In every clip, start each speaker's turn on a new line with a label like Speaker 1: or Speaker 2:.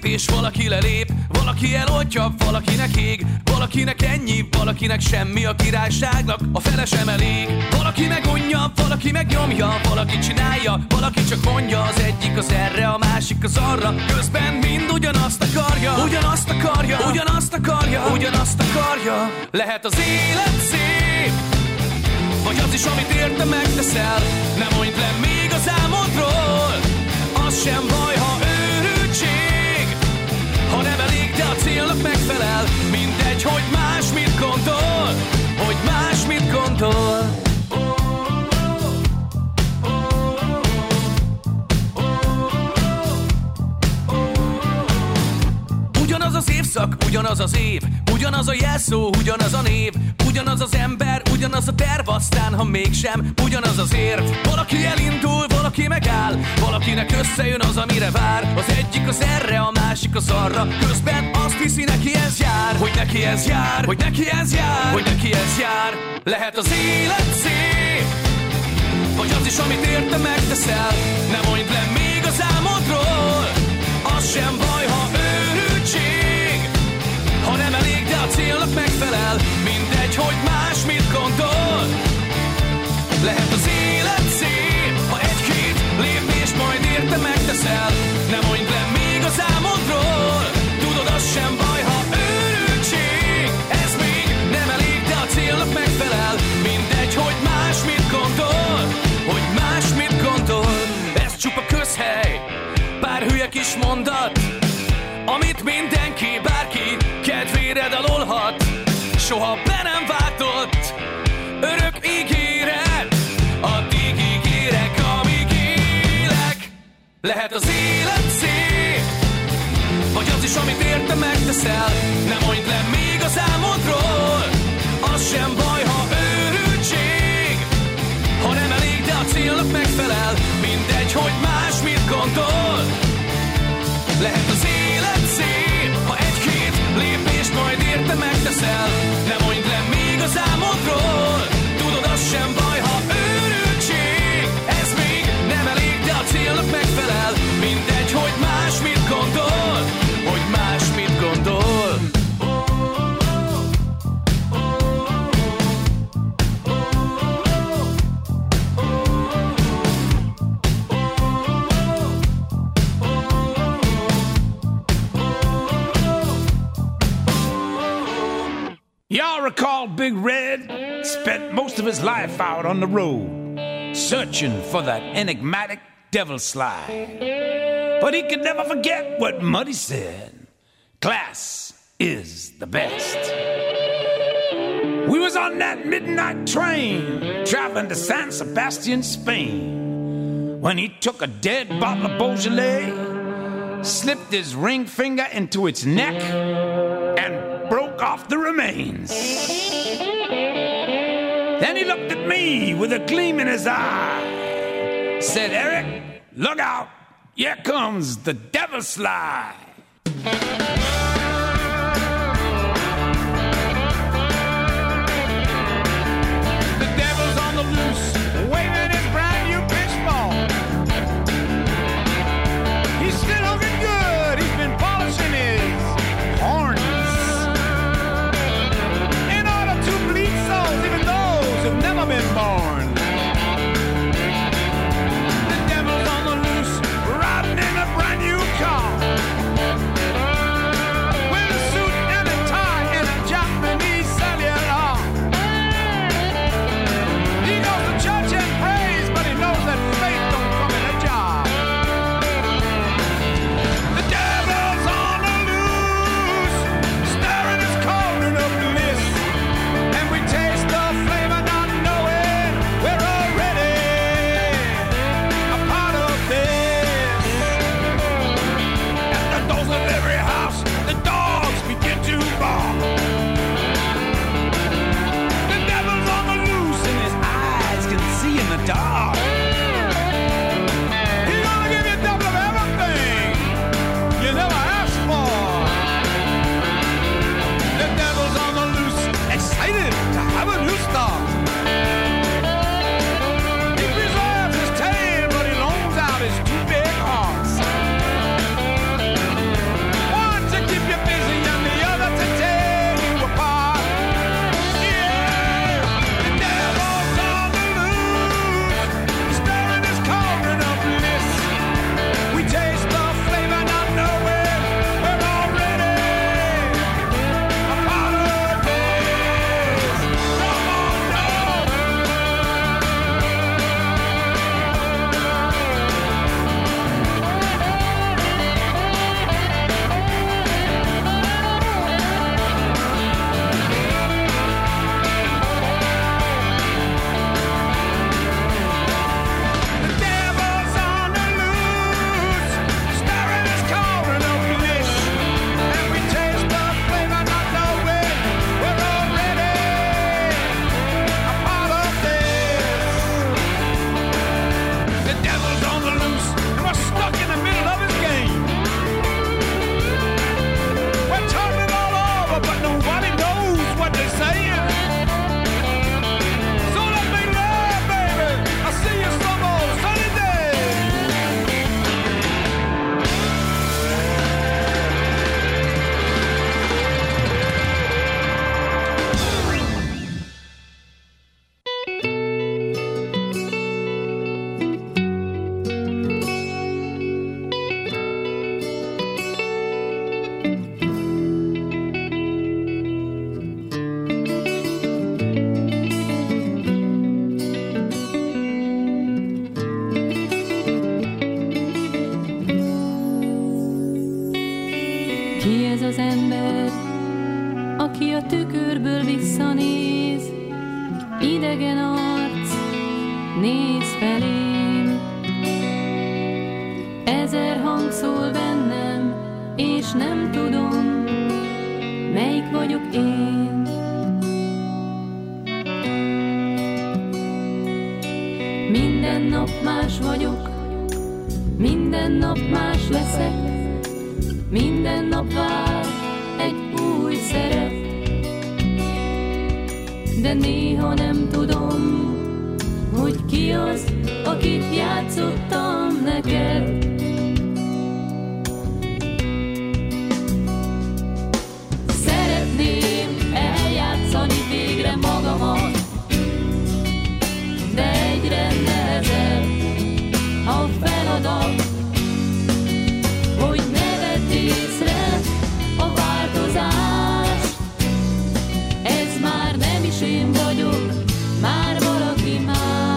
Speaker 1: és valaki lelép, valaki eloltja, valakinek ég, valakinek ennyi, valakinek semmi, a királyságnak a fele sem elég. Valaki megunja, valaki megnyomja, valaki csinálja, valaki csak mondja, az egyik az erre, a másik az arra, közben mind ugyanazt akarja, ugyanazt akarja, ugyanazt akarja, ugyanazt akarja. Lehet az élet szép, vagy az is, amit érte megteszel. Ne mondd le még az álmodról, az sem baj, ha őrültség, ha nem elég, de a célnak megfelel. Mindegy, hogy más mit gondol, hogy más mit gondol. Ugyanaz az évszak, ugyanaz az év, ugyanaz a jelszó, ugyanaz a név, ugyanaz az ember, ugyanaz a terv, aztán ha mégsem, ugyanaz az érv. Valaki elindul, valaki megáll, valakinek összejön az, amire vár. Az egyik az erre, a másik az arra, közben azt hiszi, neki ez jár, hogy neki ez jár, hogy neki ez jár, hogy neki ez jár. Lehet az élet szép, vagy az is, amit érte megteszel. Ne mondd le még az álmodról, az sem baj, ha őrültség, ha nem elég, de a célnak megfelel. Mindegy, hogy más mit gondol. Lehet az élet szép, ha egy-két lépést majd érte megteszel. Ne mondd le még az álmodról, tudod, az sem baj, ha őrültség. Ez még nem elég, de a célnak megfelel. Mindegy, hogy más mit gondol, hogy más mit gondol. Ez csupa közhely, pár hülye kis mondat, amit mindenki, bárki kedvére dalolhat. Soha be nem váltott örök ígéret, addig ígérek, amíg élek. Lehet az élet szép, vagy az is, amit érte megteszel. Ne mondd le még az álmodról, az sem baj, ha őrültség, ha nem elég, de a célnak megfelel. Mindegy, hogy más mit gondol. Lehet az élet szép, ha egy-két lépést majd érte megteszel. Ne mondd le még az álmodról, tudod, az sem baj, ha őrültség. Ez még nem elég, de a célnak megfelel. Mindegy, hogy más mit gondol, hogy más mit gondol.
Speaker 2: Y'all recall Big Red spent most of his life out on the road, searching for that enigmatic devil slide. But he could never forget what Muddy said: class is the best. We was on that midnight train, traveling to San Sebastian, Spain, when he took a dead bottle of Beaujolais, slipped his ring finger into its neck, and broke off the remains. Then he looked at me with a gleam in his eye, said, "Eric, look out, here comes the devil slide."
Speaker 3: The devil's on the loose, waving his brand new pitch ball. He's still looking good, he's been polishing his horns in order to bleed souls, even those who've never been born. The devil's on the loose, riding in a brand new car.
Speaker 4: és nem tudom, melyik vagyok én. Minden nap más vagyok, minden nap más leszek, minden nap vár egy új szerep. De néha nem tudom, hogy ki az, akit játszottam neked. Szeretném eljátszani végre magamat, de egyre nehezebb a feladat, hogy ne vedd észre a változást. Ez már nem is én vagyok, már valaki más.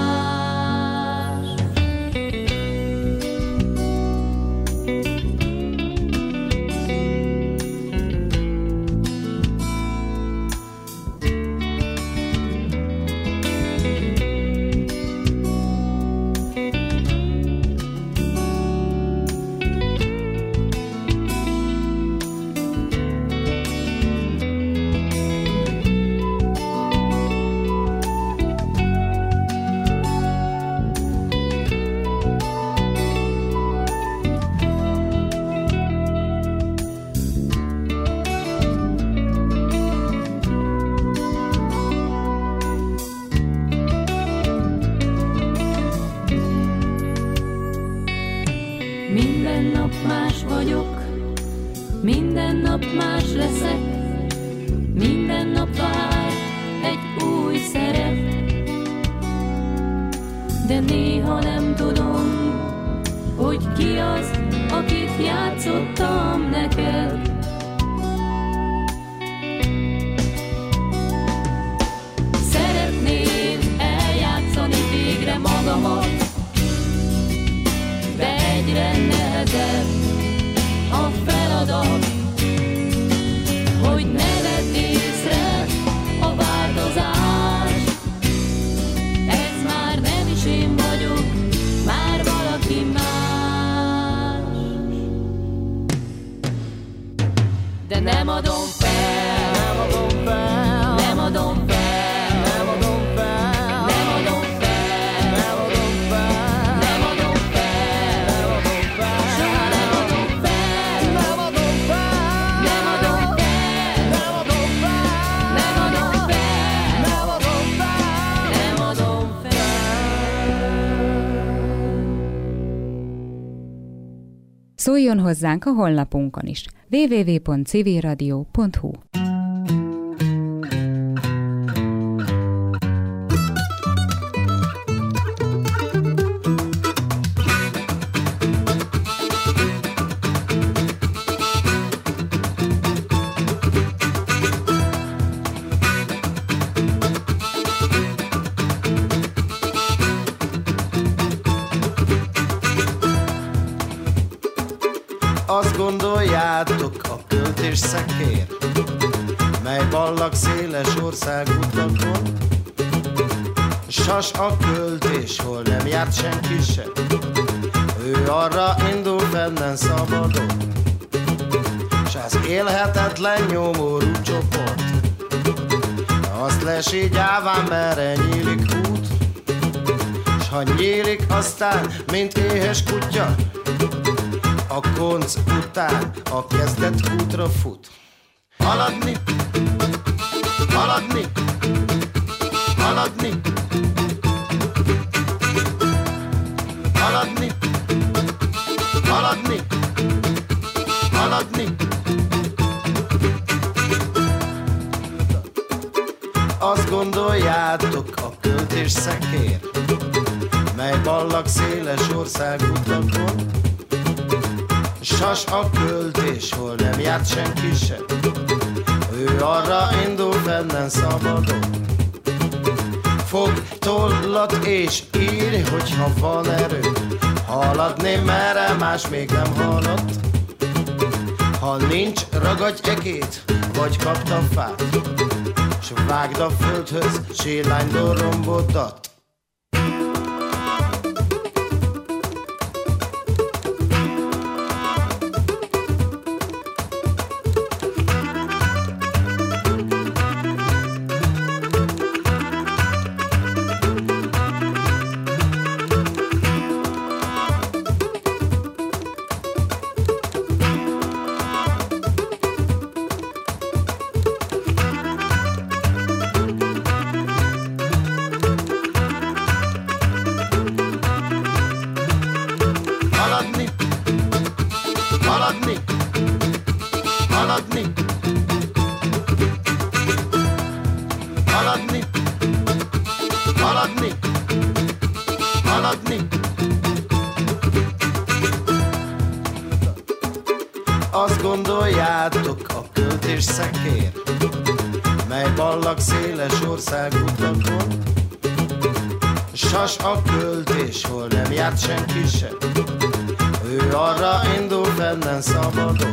Speaker 4: Minden nap más vagyok, minden nap más leszek, minden nap vár egy új szerep. De néha nem tudom, hogy ki az, akit játszottam neked. Szeretném eljátszani végre magamat, de egyre nehezebb a feladat, hogy ne vedd észre a változást. Ez már nem is én vagyok, már valaki más. De nem adom fel, nem adom fel, nem adom fel, nem adom fel, nem adom fel, nem adom fel, nem adom fel, nem adom fel, soha nem adom fel, nem adom fel, nem adom fel, nem adom fel, nem adom fel, nem adom fel, nem adom fel.
Speaker 5: Szóljon hozzánk a honlapunkon is, www.civilradio.hu.
Speaker 6: Azt gondoljátok, a költés szekér, mely ballag széles országutakon, sas a költés, hol nem járt senki se, ő arra indul fennen szabadon, s az élhetetlen nyomorú csoport, azt lesi gyáván, merre nyílik út, s ha nyílik aztán, mint éhes kutya, a konc után a kezdet útra fut. Haladni, haladni, haladni, haladni, haladni, haladni. Azt gondoljátok, a költés szekér, mely ballag széles országutakon, sas a költés, hol nem járt senki se, ő arra indul fennen szabadon. Fog tollat és írj, hogyha van erő, haladni merre más még nem haladt. Ha nincs, ragadj ekét, vagy kapd a fát, s vágd a földhöz, sélánydól rombodat. haladni, haladni, haladni, haladni, haladni, haladni. Azt gondoljátok, a költés szekér, mely ballag széles országutakon, sas a költés, hol nem járt senki se, ő arra indul fennen szabadon.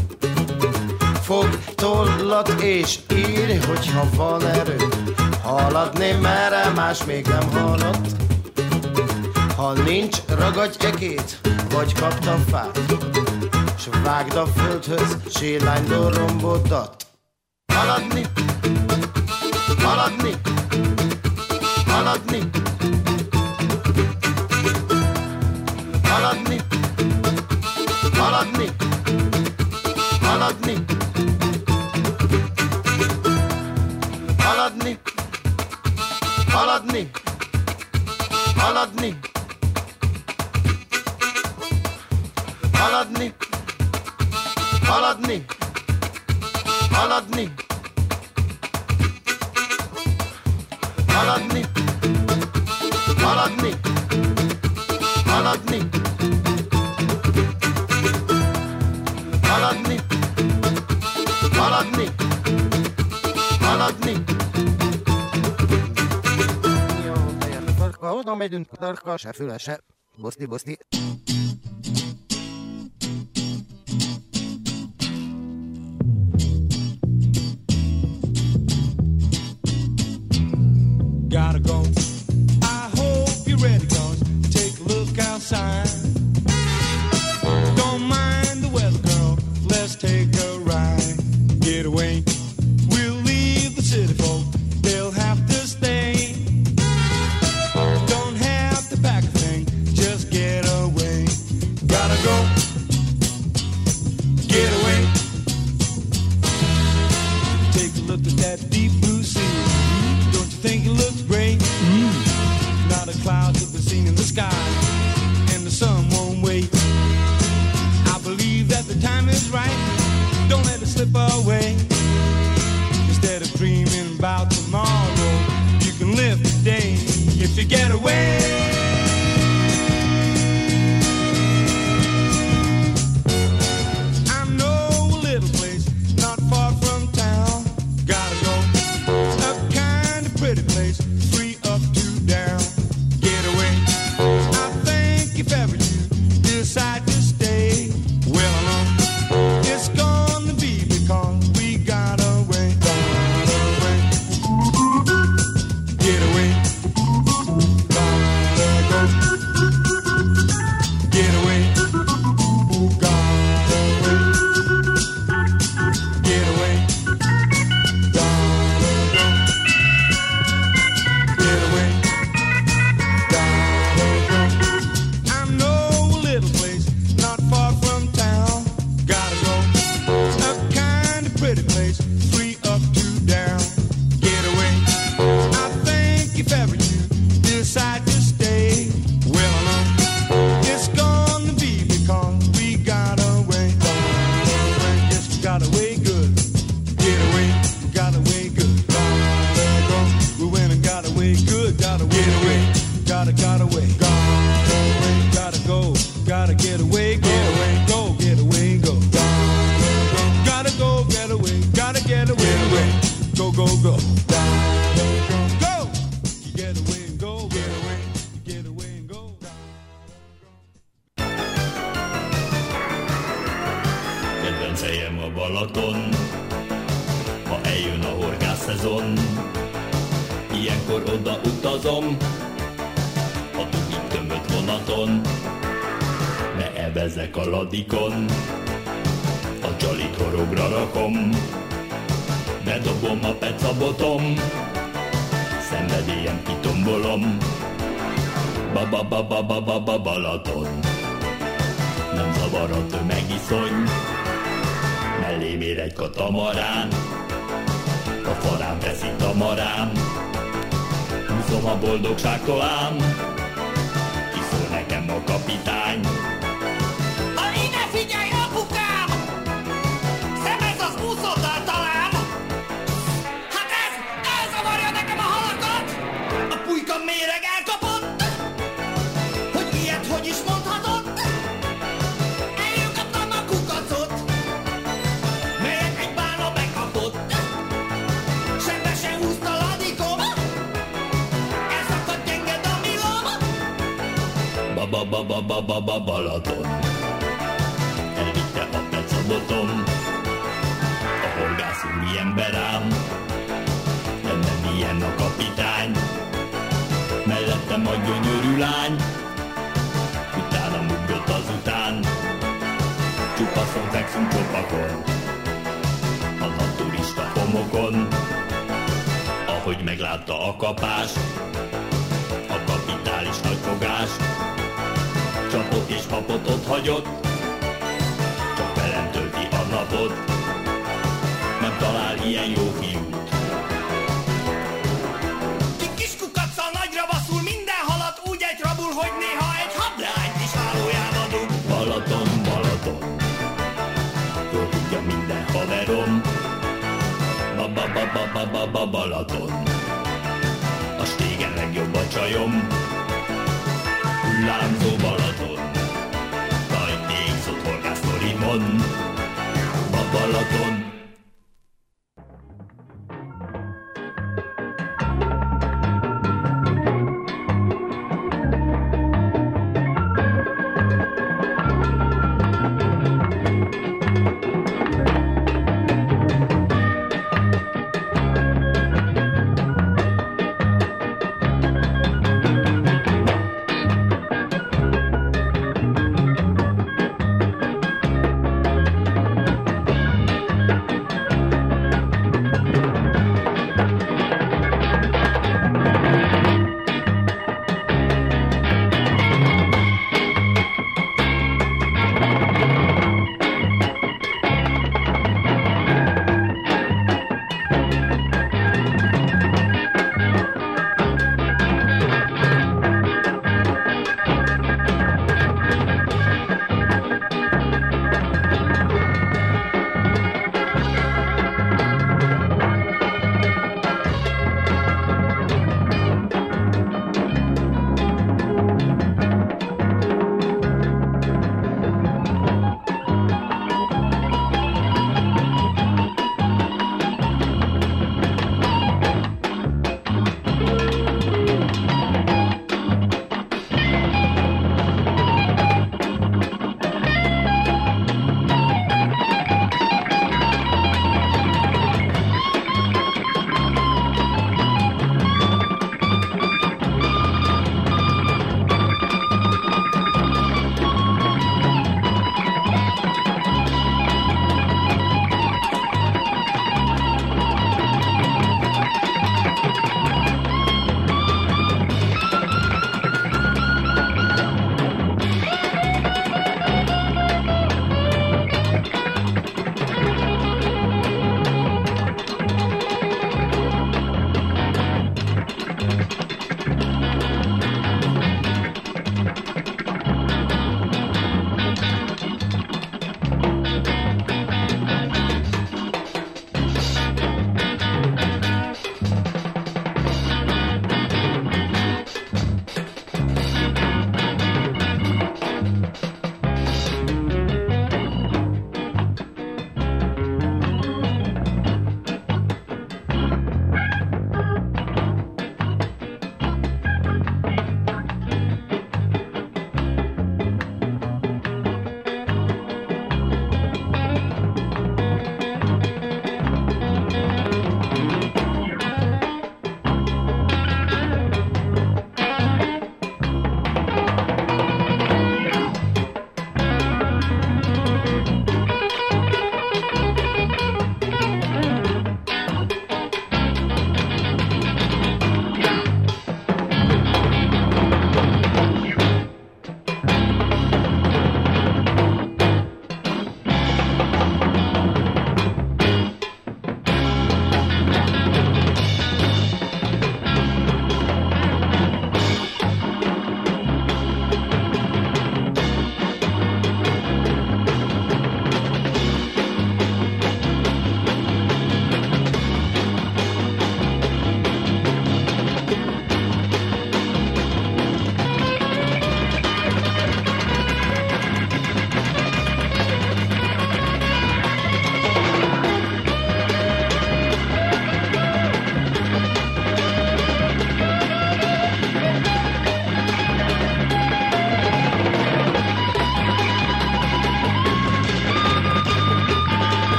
Speaker 6: Fog tollat és írj, hogyha van erő, haladni merre más még nem haladt. Ha nincs, ragadj ekét, vagy kapd a fát, s vágd a földhöz, sírlánydól rombodat. Haladni, haladni, haladni, haladni, haladni, haladni, haladni, haladni, haladni, haladni, haladni, haladni, haladni, haladni, haladni, haladni, haladni, haladni. Oda megyünk, tarka, se füle, se boszti, boszti.
Speaker 3: Gotta go. I hope you're ready, cause take a look outside. Don't mind the weather, girl, let's take a ride. Get away, we'll leave the city folk, they'll have to stay. Don't have to pack a thing, just get away. Gotta go, get away. Take a look at that deep blue sea. Don't you think it looks great? Not a cloud to be seen in the sky, and the sun won't wait. I believe that the time is right, don't let it slip away. Instead of dreaming about tomorrow, you can live today if you get away. I know a little place not far from town. Gotta go, a kind of pretty place, free up to down. Get away. I think if ever you decide to stay, well alone, it's gonna be because we got away. Got away. Get away. Gotta go. Get away. Gotta wait. Get away. Gotta go. Get away. Gotta go. I know a little place not far from town. Gotta go. A kind of pretty place, free up to down. Get away. I think if ever you decide to stay, well alone, it's gonna be because we got away. Yes, we got away good. Get away. We got away good. Gotta go. We went and got away good. Gotta get away. Got away. Gotta go. Gotta get away. Get away. Go. Get away. Go. Gotta go. Get away. Gotta get away. Go. Go. Go. Go. Get away and go. Get away. Get away and go.
Speaker 7: Kedvenc helyem a Balaton, ha eljön a horgászszezon, ilyenkor oda utazom, a dugig tömött vonaton, ne ebezzek a ladikon, a csalit horogra rakom, bedobom a pecabotom, szenvedélyem kitombolom, Balaton. Nem zavar a tömegiszony, mellém ér egy katamarán, a farám veszik tamarám, húzom a boldogságtól ám, kiszól nekem a kapitány, Balaton. Elvitte a pecabotom, a horgász úri ember ám, de nem ilyen a kapitány, mellettem a gyönyörű lány, utána ugrott azután, csupaszon fekszünk csopakon, a naturista homokon, ahogy meglátta a kapást, a kapitális nagyfogást, csapott és papot ott hagyott, csak velem tölti a napot, nem talál ilyen jó fiút.
Speaker 8: Ki kiskukaccal nagyra baszul, minden halat úgy egy rabul, hogy néha egy hableányt is hálójába dug.
Speaker 7: Balaton, Balaton, jól tudja minden haverom, Balaton, a stégen legjobb a csajom, hullámzó Balaton, nagy égzott horgásztorimon, Balaton,